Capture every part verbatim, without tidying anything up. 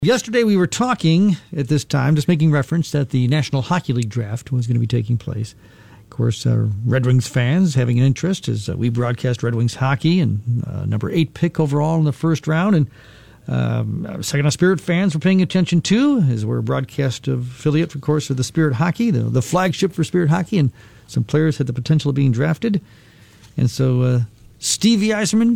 Yesterday we were talking at this time, just making reference that the National Hockey League draft was going to be taking place. Of course, uh, Red Wings fans having an interest as uh, we broadcast Red Wings hockey and uh, number eight pick overall in the first round. And um, Saginaw Spirit fans were paying attention too, as we're a broadcast affiliate, of course, of the Spirit Hockey, the, the flagship for Spirit Hockey, and some players had the potential of being drafted. And so uh, Stevie Yzerman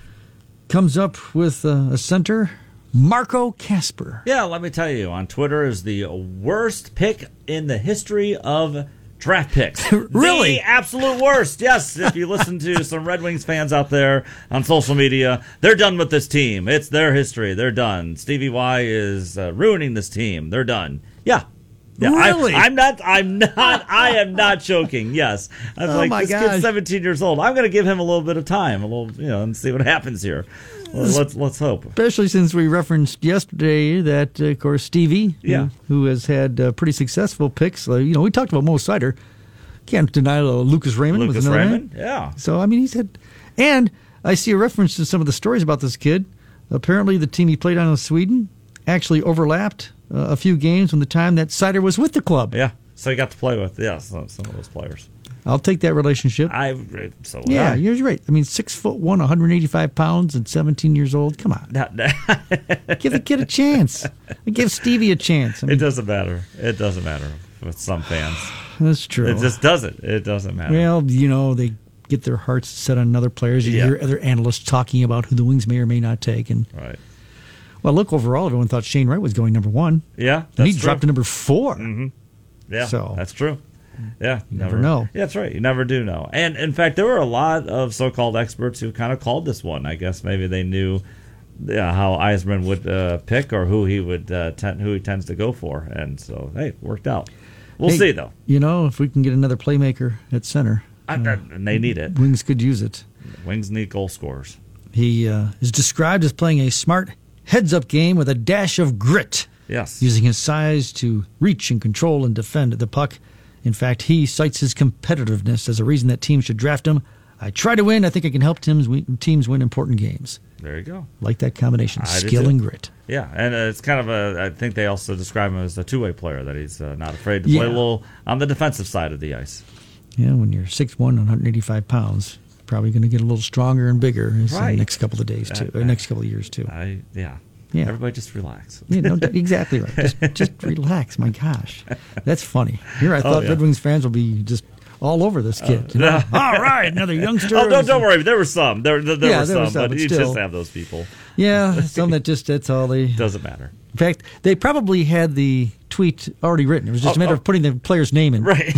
comes up with uh, a center, Marco Kasper. Yeah, let me tell you, on Twitter is the worst pick in the history of draft picks. Really? The absolute worst. Yes, if you listen to some Red Wings fans out there on social media, they're done with this team. It's their history. They're done. Stevie Y is uh, ruining this team. They're done. Yeah. Yeah, really? I, I'm not. I'm not. I am not joking. Yes, I was Oh like, my this gosh. kid's seventeen years old. I'm going to give him a little bit of time, a little, you know, and see what happens here. Well, let's let's hope. Especially since we referenced yesterday that, uh, of course, Stevie, Yeah. who, who has had uh, pretty successful picks. Uh, you know, we talked about Mo Sider. Can't deny uh, Lucas Raymond was Lucas another Raymond. man. Yeah. So, I mean, he's had... And I see a reference to some of the stories about this kid. Apparently, the team he played on in Sweden actually overlapped uh, a few games from the time that Sider was with the club. Yeah. So you got to play with yeah some, some of those players. I'll take that relationship. I so would yeah, I. you're right. I mean, six foot one, one hundred eighty-five pounds, and seventeen years old. Come on, Not- give the kid a chance. Give Stevie a chance. I mean, it doesn't matter. It doesn't matter with some fans. that's true. It just doesn't. It doesn't matter. Well, you know, they get their hearts set on other players. You Yeah. hear other analysts talking about who the Wings may or may not take. And right. well, look, overall, everyone thought Shane Wright was going number one. Yeah. And he That's dropped to true. number four. Mm-hmm. Yeah. So- that's true. Yeah, You never know. Yeah, that's right. You never do know. And in fact, there were a lot of so-called experts who kind of called this one. I guess maybe they knew yeah, how Yzerman would uh, pick or who he would uh, ten, who he tends to go for, and so hey, it worked out. We'll Hey, see though. You know, if we can get another playmaker at center, I, I, and they need it. Wings could use it. Wings need goal scorers. He uh, is described as playing a smart heads-up game with a dash of grit, Yes. using his size to reach and control and defend the puck. In fact, he cites his competitiveness as a reason that teams should draft him. I try to win. I think I can help teams win, teams win important games. There you go. Like that combination, I do skill too. and grit. Yeah, and uh, it's kind of a. I think they also describe him as a two-way player. That he's uh, not afraid to Yeah. play a little on the defensive side of the ice. Yeah, when you're six one, one hundred eighty-five pounds, probably going to get a little stronger and bigger in the Right. next couple of days too, or Uh, next couple of years too. I yeah. Yeah. Everybody just relax. Yeah, no, exactly right. Just, just relax. My gosh, that's funny. Here, I thought yeah. Red Wings fans would be just all over this kid. you know? All right, another youngster. Oh, don't, don't worry. There were some. There, there, there Yeah, were there some, were some, but but you still. just have those people. Yeah, some that just that's all they. Doesn't matter. In fact, they probably had the tweet already written. It was just Oh, a matter oh. of putting the player's name in. Right.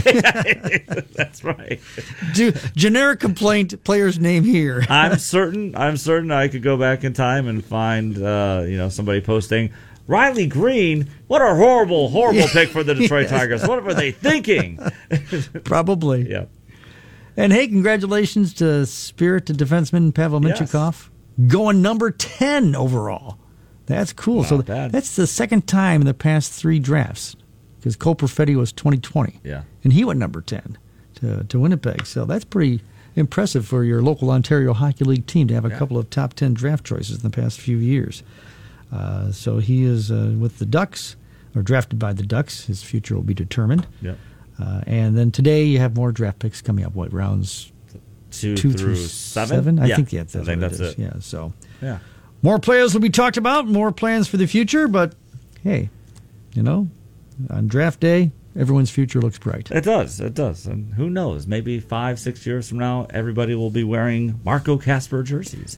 That's right. Do, generic complaint, player's name here. I'm certain. I'm certain I could go back in time and find, uh, you know, somebody posting Riley Green. What a horrible, horrible pick for the Detroit Tigers. What were they thinking? Probably. Yeah. And hey, congratulations to Spirit to defenseman Pavel Yes. Minchikov, going number ten overall. That's cool. Not so bad. that's the second time in the past three drafts, because Cole Perfetti was twenty twenty. Yeah. And he went number ten to, to Winnipeg. So that's pretty impressive for your local Ontario Hockey League team to have a Yeah. couple of top ten draft choices in the past few years. Uh, so he is uh, with the Ducks, or drafted by the Ducks. His future will be determined. Yep. Uh, and then today you have more draft picks coming up. What, rounds Two, two through, through seven. I Yeah. think yeah, that's, I think what that's it. Is. it. Yeah, so Yeah. more players will be talked about, more plans for the future. But hey, you know, on draft day, everyone's future looks bright. It does. It does. And who knows? Maybe five, six years from now, everybody will be wearing Marco Kasper jerseys.